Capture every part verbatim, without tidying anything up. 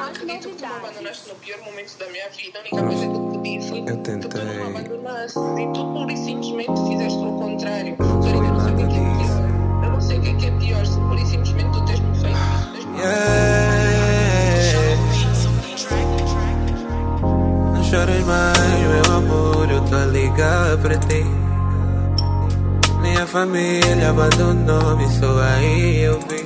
acredito que tu me abandonaste no pior momento da minha vida. A única coisa que eu pedi foi que tu não me abandonasses. E tu pura e simplesmente fizeste o contrário. Dorica, eu não sei o que é que é pior. Eu não sei o que é que é pior. Se pura e simplesmente tu tens-me feito isso mesmo. Yeah. Não chores mais, meu amor. Eu tô a ligar pra ti. Minha família abandonou-me, só aí eu vi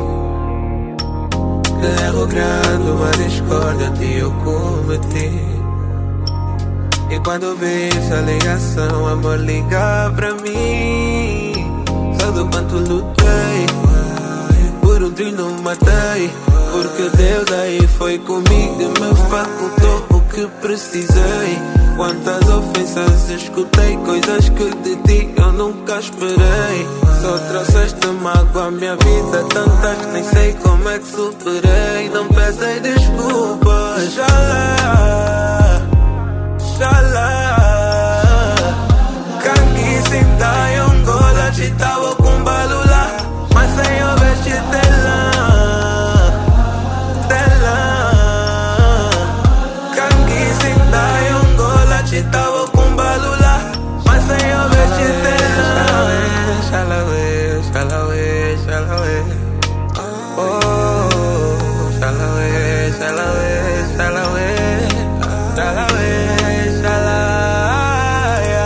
que erro grande, uma discórdia que eu cometi. E quando vi essa ligação, amor, liga pra mim. Sabe o quanto lutei, por um trilho não matei. Porque Deus aí foi comigo e me facultou o que precisei. Quantas ofensas escutei, coisas que de ti eu nunca esperei. Só trouxeste mágoa à minha vida, tantas que nem sei como é que superei. Não peças desculpas, Xalá, Xalá. Kanki sinta yung gola, chitawo kung balula. Mas sem eu vestir tela, tela. Kanki sinta yung gola, chitawo kung balula. Mas sem eu vestir tela. Xalaway, xalaway, xalaway. Oh, xalaway, xalaway, xalaway. Xalaway, xalaya.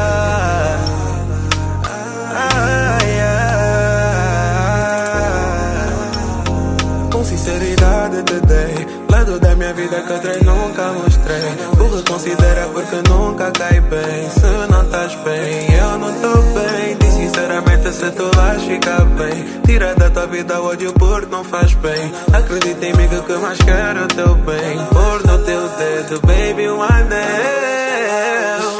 Com sinceridade te dei lado da minha vida que outras nunca mostrei. O que considera porque nunca cai bem. Se não estás bem, eu não tô bem. Diz sinceramente se tu vais ficar bem. Tira da tua vida o ódio porque não faz bem. Acredita em mim que o que mais quero é o teu bem. Pôr no teu dedo, baby, um anel.